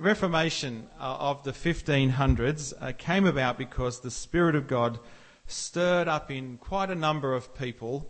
Reformation of the 1500s came about because the Spirit of God stirred up in quite a number of people,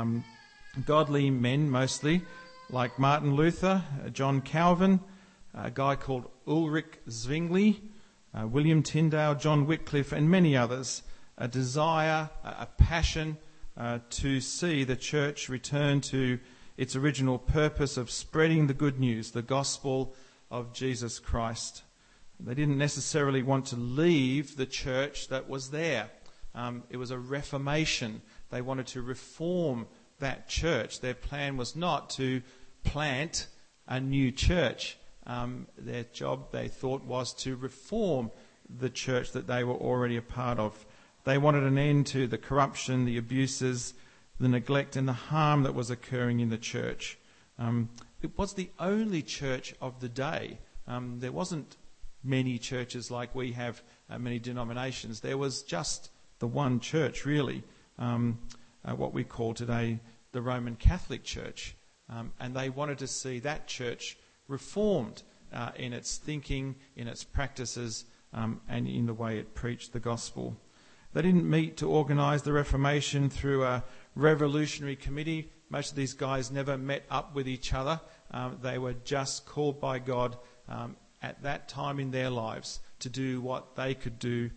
godly men mostly, like Martin Luther, John Calvin, a guy called Ulrich Zwingli, William Tyndale, John Wycliffe, and many others, a desire, a passion to see the church return to its original purpose of spreading the good news, the gospel of Jesus Christ. They didn't necessarily want to leave the church that was there. It was a reformation. They wanted to reform that church. Their plan was not to plant a new church. Their job, they thought, was to reform the church that they were already a part of. They wanted an end to the corruption, the abuses, the neglect and the harm that was occurring in the church. It was the only church of the day. There wasn't many churches like we have, many denominations. There was just the one church, really, what we call today the Roman Catholic Church. And they wanted to see that church reformed in its thinking, in its practices, and in the way it preached the gospel. They didn't meet to organise the Reformation through a revolutionary committee. Most of these guys never met up with each other. They were just called by God at that time in their lives to do what they could do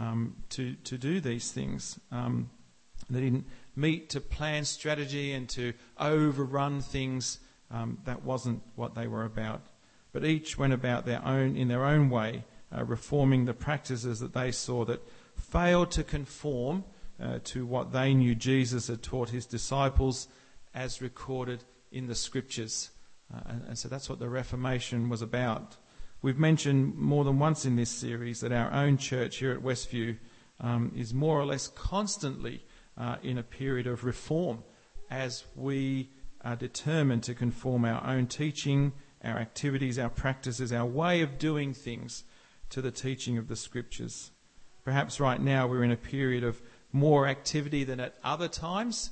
to do these things. They didn't meet to plan strategy and to overrun things. That wasn't what they were about. But each went about in their own way, reforming the practices that they saw that failed to conform to what they knew Jesus had taught his disciples as recorded in the scriptures. And so that's what the Reformation was about. We've mentioned more than once in this series that our own church here at Westview is more or less constantly in a period of reform as we are determined to conform our own teaching, our activities, our practices, our way of doing things to the teaching of the scriptures. Perhaps right now we're in a period of more activity than at other times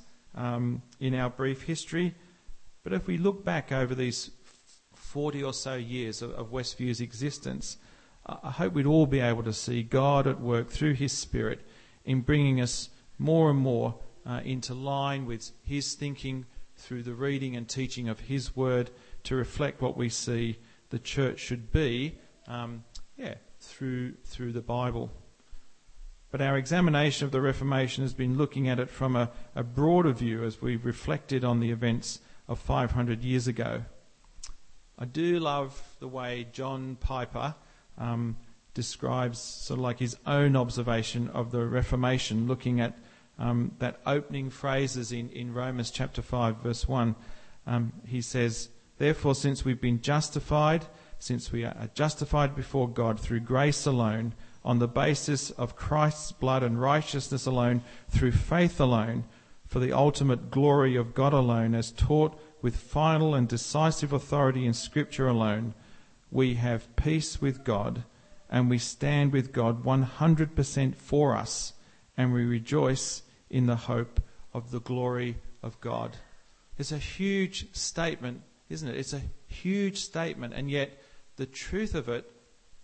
in our brief history. But if we look back over these 40 or so years of Westview's existence, I hope we'd all be able to see God at work through his Spirit in bringing us more and more into line with his thinking through the reading and teaching of his word to reflect what we see the church should be through the Bible. But our examination of the Reformation has been looking at it from a broader view as we've reflected on the events of 500 years ago. I do love the way John Piper describes sort of like his own observation of the Reformation, looking at that opening phrases in Romans chapter 5 verse 1. He says, "Therefore, since we've been justified, since we are justified before God through grace alone, on the basis of Christ's blood and righteousness alone, through faith alone, for the ultimate glory of God alone, as taught with final and decisive authority in Scripture alone, we have peace with God, and we stand with God 100% for us, and we rejoice in the hope of the glory of God." It's a huge statement, isn't it? It's a huge statement, and yet the truth of it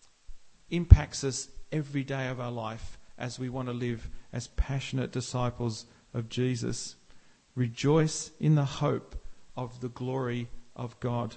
impacts us every day of our life as we want to live as passionate disciples of Jesus. Rejoice in the hope of the glory of God.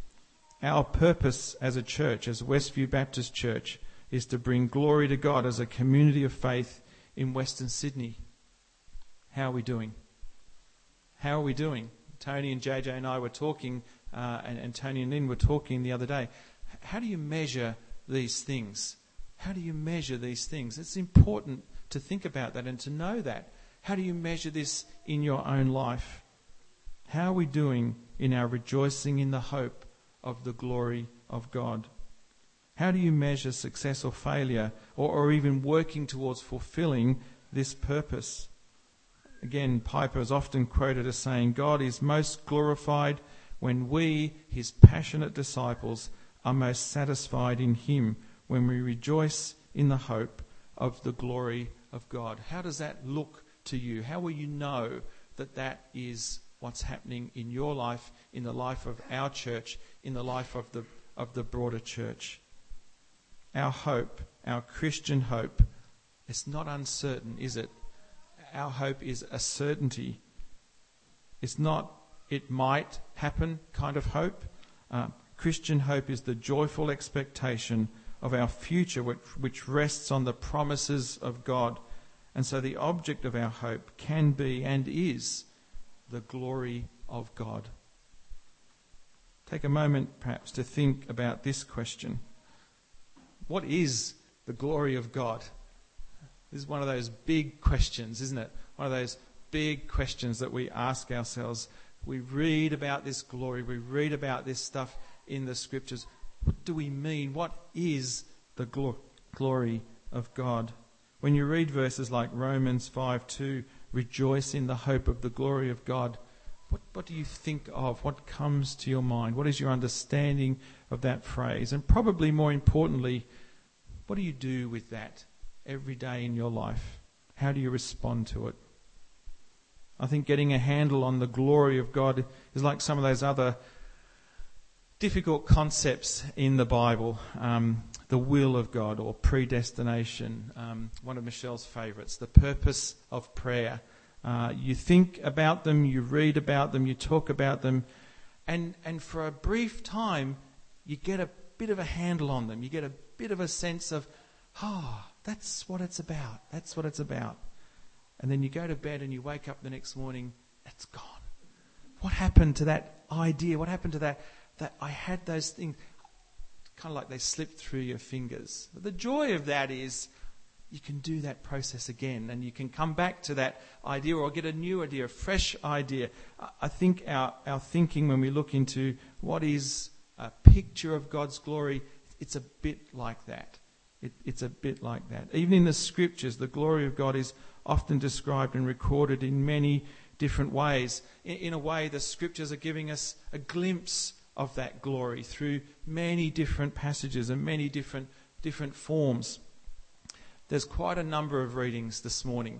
Our purpose as a church, as Westview Baptist Church, is to bring glory to God as a community of faith in Western Sydney. How are we doing? How are we doing? Tony and JJ and I were talking, and Tony and Lynn were talking the other day. How do you measure these things? How do you measure these things? It's important to think about that and to know that. How do you measure this in your own life? How are we doing in our rejoicing in the hope of the glory of God? How do you measure success or failure, or even working towards fulfilling this purpose? Again, Piper is often quoted as saying, "God is most glorified when we, his passionate disciples, are most satisfied in him, when we rejoice in the hope of the glory of God." How does that look to you? How will you know that that is what's happening in your life, in the life of our church, in the life of the broader church? our hope, our Christian hope, it's not uncertain, is it? Our hope is a certainty. It's not it might happen kind of hope. Christian hope is the joyful expectation of our future which rests on the promises of God. And so the object of our hope can be and is the glory of God. Take a moment perhaps to think about this question. What is the glory of God? This is one of those big questions, isn't it? One of those big questions that we ask ourselves. We read about this glory, we read about this stuff in the scriptures. What do we mean? What is the glory of God? When you read verses like Romans 5:2, rejoice in the hope of the glory of God, what do you think of? What comes to your mind? What is your understanding of that phrase? And probably more importantly, what do you do with that every day in your life? How do you respond to it? I think getting a handle on the glory of God is like some of those other difficult concepts in the Bible. The will of God or predestination, one of Michelle's favourites, the purpose of prayer. You think about them, you read about them, you talk about them, and for a brief time you get a bit of a handle on them. You get a bit of a sense of, that's what it's about. That's what it's about. And then you go to bed and you wake up the next morning, it's gone. What happened to that idea? What happened to that I had those things? Kind of like they slipped through your fingers. But the joy of that is you can do that process again and you can come back to that idea or get a new idea, a fresh idea. I think our thinking when we look into what is a picture of God's glory, it's a bit like that. It's a bit like that. Even in the scriptures, the glory of God is often described and recorded in many different ways. In a way, the scriptures are giving us a glimpse of that glory through many different passages and many different forms. There's quite a number of readings this morning.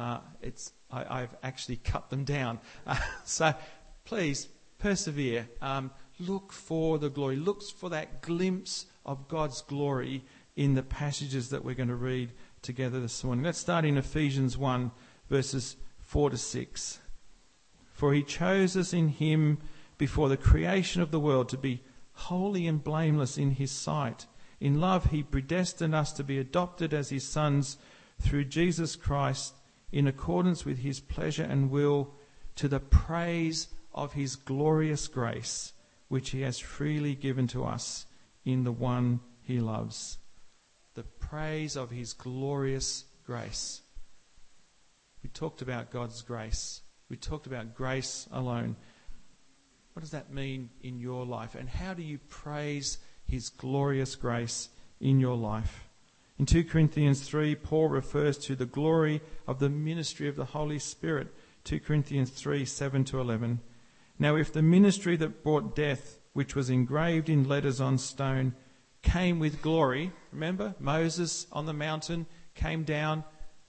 I've actually cut them down. So please persevere. Look for the glory. Look for that glimpse of God's glory in the passages that we're going to read together this morning. Let's start in Ephesians 1, verses 4 to 6. For he chose us in him before the creation of the world to be holy and blameless in his sight. In love he predestined us to be adopted as his sons through Jesus Christ in accordance with his pleasure and will, to the praise of his glorious grace, which he has freely given to us in the one he loves. The praise of his glorious grace. We talked about God's grace. We talked about grace alone. What does that mean in your life? And how do you praise his glorious grace in your life? In 2 Corinthians 3, Paul refers to the glory of the ministry of the Holy Spirit. 2 Corinthians 3, 7 to 11. Now if the ministry that brought death, which was engraved in letters on stone, came with glory. Remember, Moses on the mountain came down.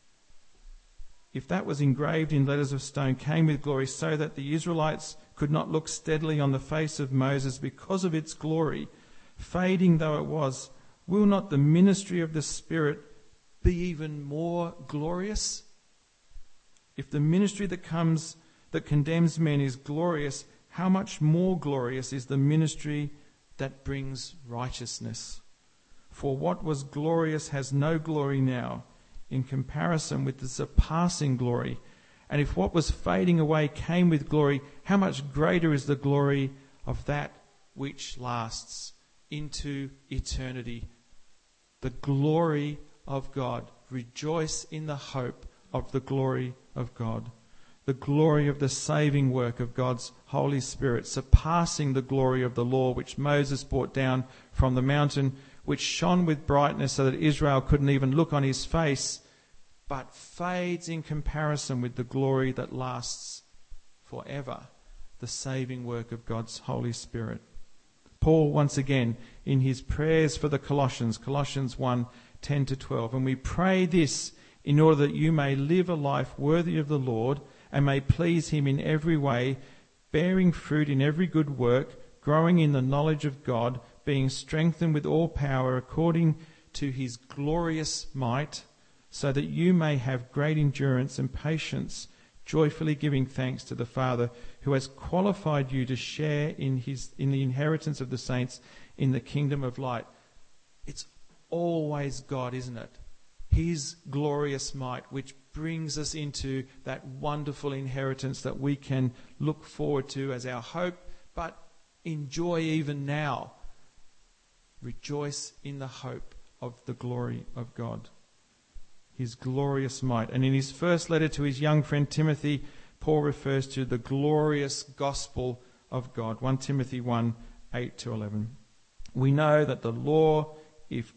If that was engraved in letters of stone, came with glory, so that the Israelites could not look steadily on the face of Moses because of its glory, fading though it was, will not the ministry of the Spirit be even more glorious? If the ministry that condemns men is glorious, how much more glorious is the ministry that brings righteousness? For what was glorious has no glory now in comparison with the surpassing glory. And if what was fading away came with glory, how much greater is the glory of that which lasts into eternity? The glory of God. Rejoice in the hope of the glory of God. The glory of the saving work of God's Holy Spirit, surpassing the glory of the law which Moses brought down from the mountain, which shone with brightness so that Israel couldn't even look on his face, but fades in comparison with the glory that lasts forever, the saving work of God's Holy Spirit. Paul, once again, in his prayers for the Colossians, Colossians 1, 10 to 12, and we pray this in order that you may live a life worthy of the Lord and may please him in every way, bearing fruit in every good work, growing in the knowledge of God, being strengthened with all power according to his glorious might, so that you may have great endurance and patience, joyfully giving thanks to the Father, who has qualified you to share in the inheritance of the saints in the kingdom of light. It's always God, isn't it? His glorious might, which brings us into that wonderful inheritance that we can look forward to as our hope, but enjoy even now. Rejoice in the hope of the glory of God. His glorious might. And in his first letter to his young friend Timothy, Paul refers to the glorious gospel of God. 1 Timothy 1, 8-11. We know that the law is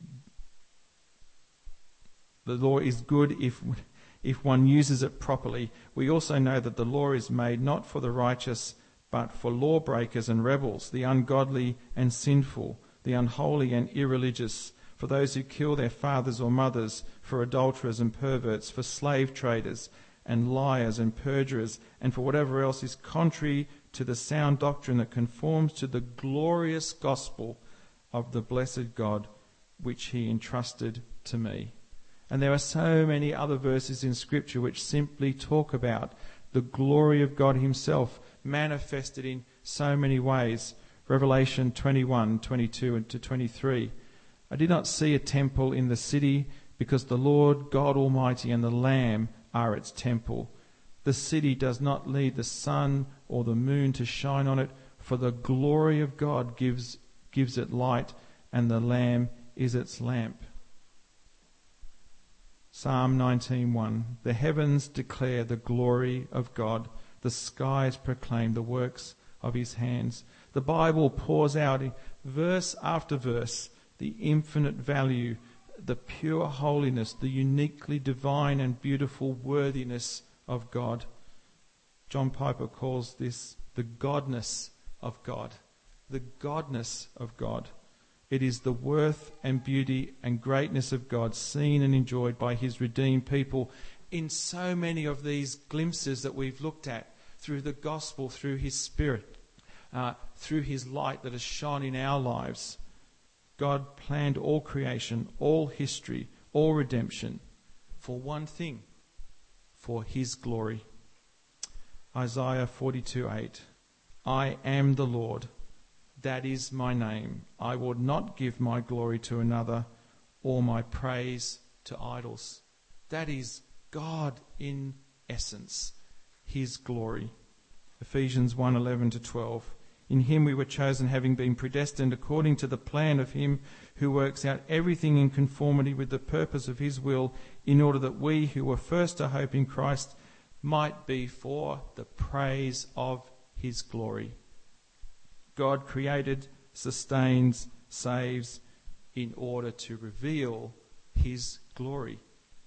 good if one uses it properly. We also know that the law is made not for the righteous, but for lawbreakers and rebels, the ungodly and sinful, the unholy and irreligious, for those who kill their fathers or mothers, for adulterers and perverts, for slave traders and liars and perjurers, and for whatever else is contrary to the sound doctrine that conforms to the glorious gospel of the blessed God, which he entrusted to me. And there are so many other verses in Scripture which simply talk about the glory of God himself manifested in so many ways. Revelation 21, 22 to 23. I did not see a temple in the city, because the Lord God Almighty and the Lamb are its temple. The city does not need the sun or the moon to shine on it, for the glory of God gives it light, and the Lamb is its lamp. Psalm 19:1. The heavens declare the glory of God. The skies proclaim the works of his hands. The Bible pours out in verse after verse the infinite value, the pure holiness, the uniquely divine and beautiful worthiness of God. John Piper calls this the godness of God. The godness of God. It is the worth and beauty and greatness of God seen and enjoyed by his redeemed people in so many of these glimpses that we've looked at through the gospel, through his Spirit, through his light that has shone in our lives. God planned all creation, all history, all redemption for one thing, for his glory. Isaiah 42:8. I am the Lord. That is my name. I will not give my glory to another, or my praise to idols. That is God in essence, his glory. Ephesians 1:11-12. In him we were chosen, having been predestined according to the plan of him who works out everything in conformity with the purpose of his will, in order that we who were first to hope in Christ might be for the praise of his glory. God created, sustains, saves in order to reveal his glory.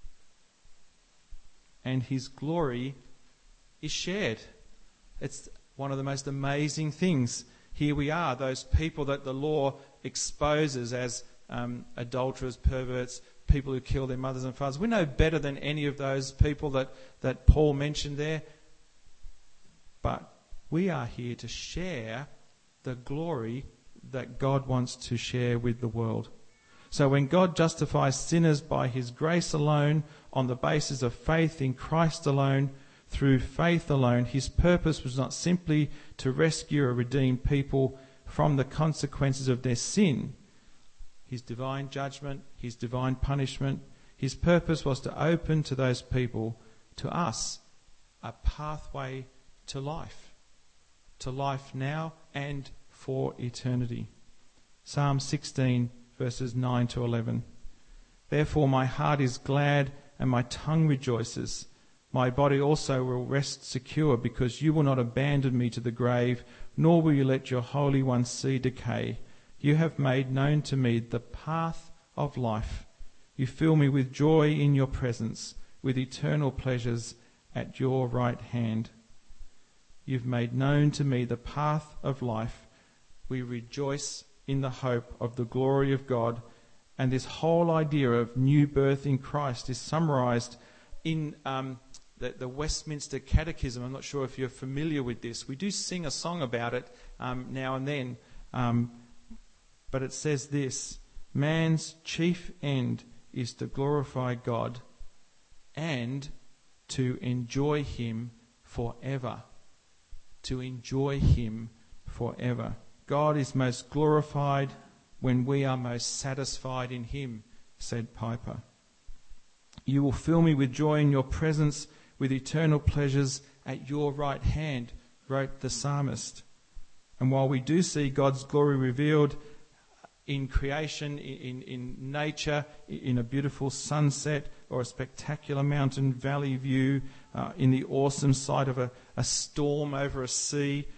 And his glory is shared. It's one of the most amazing things. Here we are, those people that the law exposes as adulterers, perverts, people who kill their mothers and fathers. We're no better than any of those people that Paul mentioned there. But we are here to share the glory that God wants to share with the world. So when God justifies sinners by his grace alone, on the basis of faith in Christ alone, through faith alone, his purpose was not simply to rescue a redeemed people from the consequences of their sin, his divine judgment, his divine punishment. His purpose was to open to those people, to us, a pathway to life now and for eternity. Psalm 16, verses 9-11. Therefore my heart is glad and my tongue rejoices. My body also will rest secure, because you will not abandon me to the grave, nor will you let your Holy One see decay. You have made known to me the path of life. You fill me with joy in your presence, with eternal pleasures at your right hand. You've made known to me the path of life. We rejoice in the hope of the glory of God. And this whole idea of new birth in Christ is summarized in the Westminster Catechism. I'm not sure if you're familiar with this. We do sing a song about it now and then. But it says this: Man's chief end is to glorify God and to enjoy him forever. To enjoy him forever. God is most glorified when we are most satisfied in him, said Piper. You will fill me with joy in your presence, with eternal pleasures at your right hand, wrote the psalmist. And while we do see God's glory revealed in creation, in nature, in a beautiful sunset or a spectacular mountain valley view, in the awesome sight of a storm over a sea,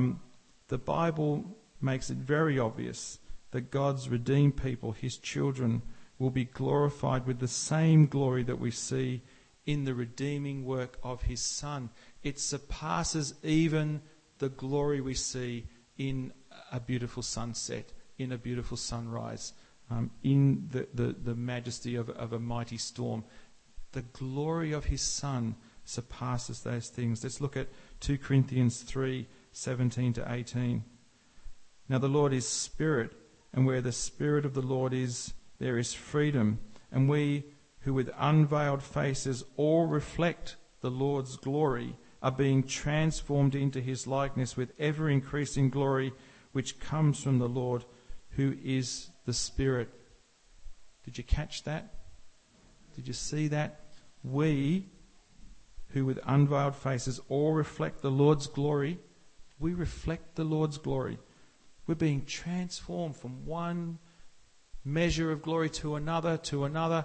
the Bible makes it very obvious that God's redeemed people, his children, will be glorified with the same glory that we see in the redeeming work of his Son. It surpasses even the glory we see in a beautiful sunset, in a beautiful sunrise, in the majesty of a mighty storm. The glory of his Son surpasses those things. Let's look at 2 Corinthians 3:17 to 18. Now the Lord is Spirit, and where the Spirit of the Lord is, there is freedom. And we who with unveiled faces all reflect the Lord's glory are being transformed into his likeness with ever-increasing glory, which comes from the Lord, who is the Spirit. Did you catch that? Did you see that? We, who with unveiled faces all reflect the Lord's glory, we reflect the Lord's glory. We're being transformed from one measure of glory to another,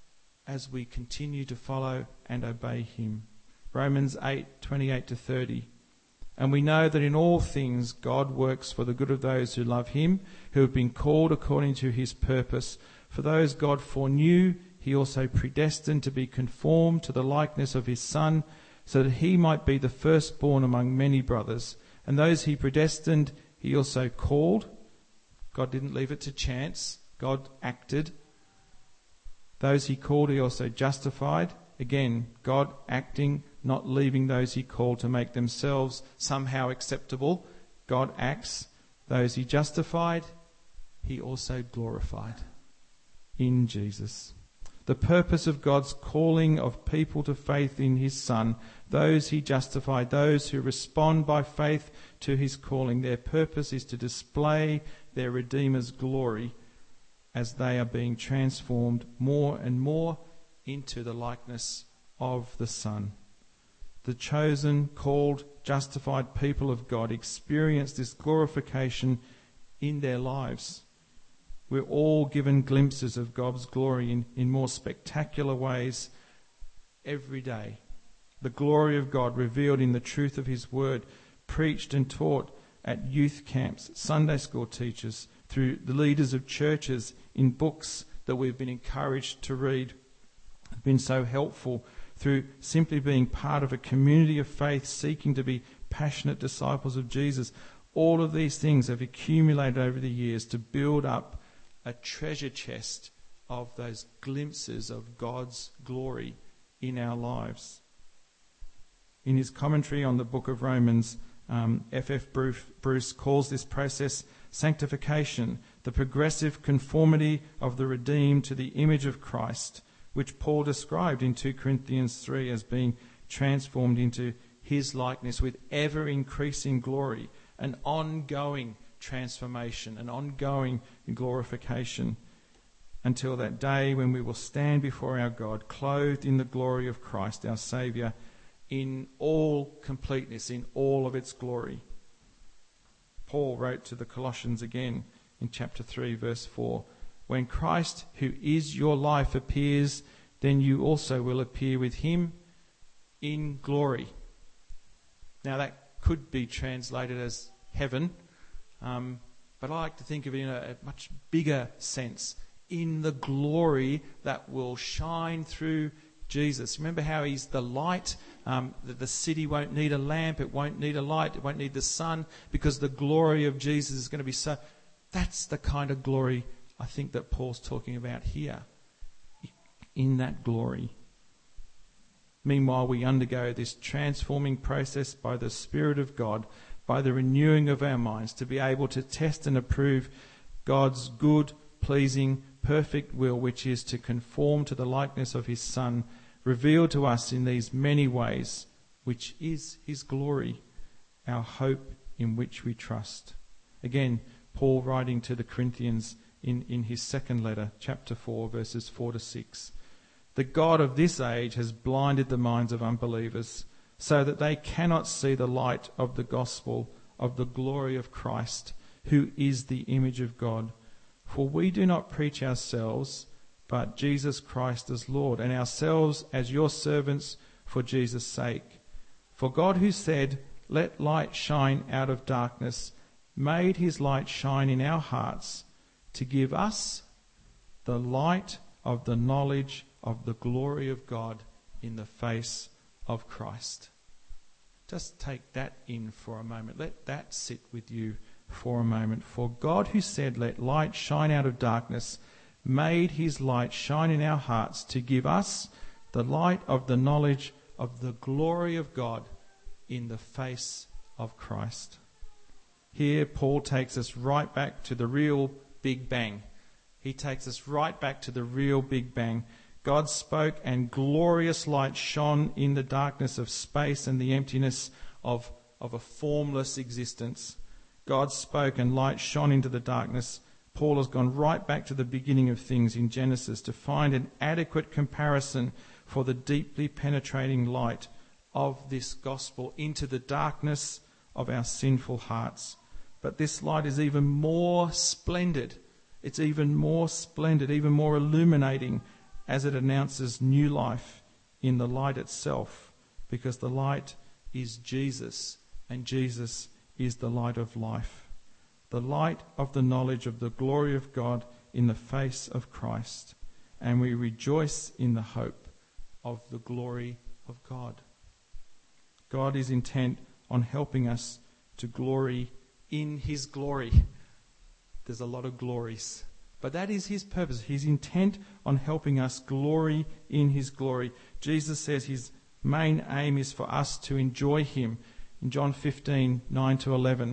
as we continue to follow and obey him. Romans 8:28 to 30. And we know that in all things God works for the good of those who love him, who have been called according to his purpose. For those God foreknew, he also predestined to be conformed to the likeness of his Son, so that he might be the firstborn among many brothers. And those he predestined, he also called. God didn't leave it to chance. God acted. Those he called, he also justified. Again, God acting, not leaving those he called to make themselves somehow acceptable. God acts. Those he justified, he also glorified in Jesus. The purpose of God's calling of people to faith in his Son, those he justified, those who respond by faith to his calling, their purpose is to display their Redeemer's glory as they are being transformed more and more into the likeness of the Son. The chosen, called, justified people of God experience this glorification in their lives. We're all given glimpses of God's glory in more spectacular ways every day. The glory of God revealed in the truth of his word, preached and taught at youth camps, Sunday school teachers, through the leaders of churches, in books that we've been encouraged to read, have been so helpful, through simply being part of a community of faith, seeking to be passionate disciples of Jesus. All of these things have accumulated over the years to build up a treasure chest of those glimpses of God's glory in our lives. In his commentary on the book of Romans, F.F. Bruce calls this process sanctification, the progressive conformity of the redeemed to the image of Christ, which Paul described in 2 Corinthians 3 as being transformed into his likeness with ever-increasing glory, an ongoing transformation, an ongoing glorification, until that day when we will stand before our God, clothed in the glory of Christ, our Saviour, in all completeness, in all of its glory. Paul wrote to the Colossians again in chapter 3, verse 4, when Christ, who is your life, appears, then you also will appear with him in glory. Now that could be translated as heaven, but I like to think of it in a much bigger sense, in the glory that will shine through Jesus. Remember how he's the light, that the city won't need a lamp, it won't need a light, it won't need the sun, because the glory of Jesus is going to be so... That's the kind of glory I think that Paul's talking about here, in that glory. Meanwhile, we undergo this transforming process by the Spirit of God, by the renewing of our minds, to be able to test and approve God's good, pleasing, perfect will, which is to conform to the likeness of his Son, revealed to us in these many ways, which is his glory, our hope in which we trust. Again, Paul writing to the Corinthians in his second letter, chapter 4, verses 4 to 6. The God of this age has blinded the minds of unbelievers, so that they cannot see the light of the gospel of the glory of Christ, who is the image of God. For we do not preach ourselves, but Jesus Christ as Lord, and ourselves as your servants for Jesus' sake. For God, who said, "Let light shine out of darkness," made his light shine in our hearts to give us the light of the knowledge of the glory of God in the face of Christ. Just take that in for a moment. Let that sit with you for a moment. For God, who said, "Let light shine out of darkness," made his light shine in our hearts to give us the light of the knowledge of the glory of God in the face of Christ. Here, Paul takes us right back to the real Big Bang. He takes us right back to the real Big Bang. God spoke and glorious light shone in the darkness of space and the emptiness of a formless existence. God spoke and light shone into the darkness. Paul has gone right back to the beginning of things in Genesis to find an adequate comparison for the deeply penetrating light of this gospel into the darkness of our sinful hearts. But this light is even more splendid. It's even more splendid, even more illuminating as it announces new life in the light itself, because the light is Jesus, and Jesus is the light of life. The light of the knowledge of the glory of God in the face of Christ. And we rejoice in the hope of the glory of God. God is intent on helping us to glory in his glory. There's a lot of glories, but that is his purpose. He's intent on helping us glory in his glory. Jesus says his main aim is for us to enjoy him. In John 15, 9 to 11,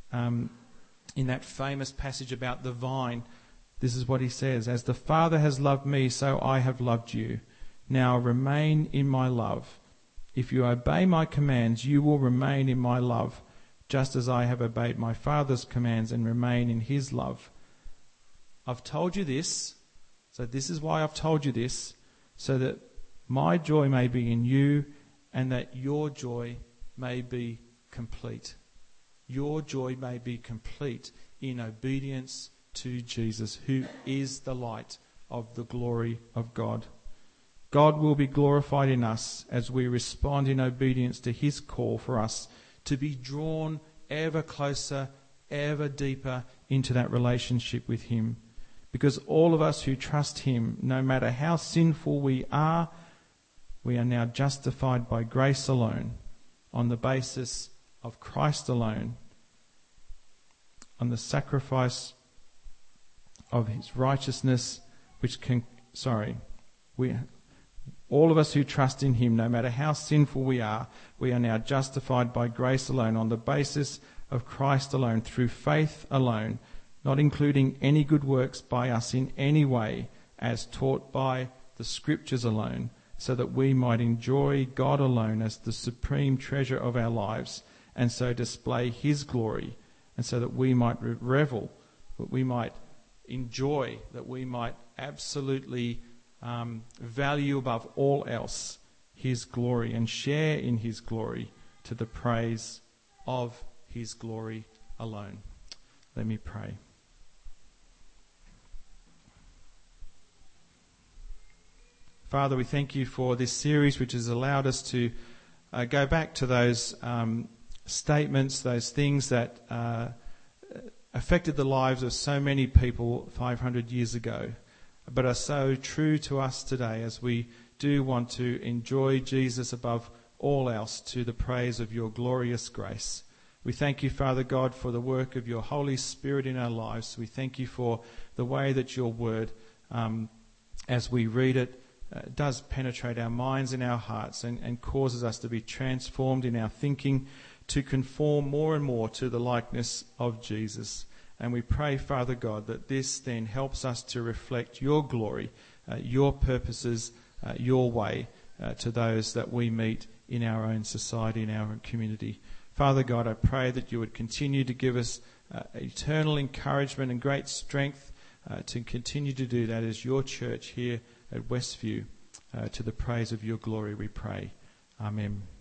in that famous passage about the vine, this is what he says: "As the Father has loved me, so I have loved you. Now remain in my love. If you obey my commands, you will remain in my love, just as I have obeyed my Father's commands and remain in his love. I've told you this, so this is why I've told you this, so that my joy may be in you and that your joy may be complete." Your joy may be complete in obedience to Jesus, who is the light of the glory of God. God will be glorified in us as we respond in obedience to his call for us to be drawn ever closer, ever deeper into that relationship with him. Because all of us who trust him, no matter how sinful we are now justified by grace alone, on the basis of Christ alone, on the sacrifice of his righteousness, all of us who trust in him, no matter how sinful we are now justified by grace alone, on the basis of Christ alone, through faith alone, not including any good works by us in any way, as taught by the Scriptures alone, so that we might enjoy God alone as the supreme treasure of our lives, and so display his glory, and so that we might revel, that we might enjoy, that we might absolutely value above all else his glory and share in his glory to the praise of his glory alone. Let me pray. Father, we thank you for this series which has allowed us to go back to those statements, those things that affected the lives of so many people 500 years ago, but are so true to us today as we do want to enjoy Jesus above all else to the praise of your glorious grace. We thank you, Father God, for the work of your Holy Spirit in our lives. We thank you for the way that your word, as we read it, does penetrate our minds and our hearts and causes us to be transformed in our thinking to conform more and more to the likeness of Jesus. And we pray, Father God, that this then helps us to reflect your glory, your purposes, your way to those that we meet in our own society, in our own community. Father God, I pray that you would continue to give us eternal encouragement and great strength to continue to do that as your church here at Westview. To the praise of your glory we pray. Amen.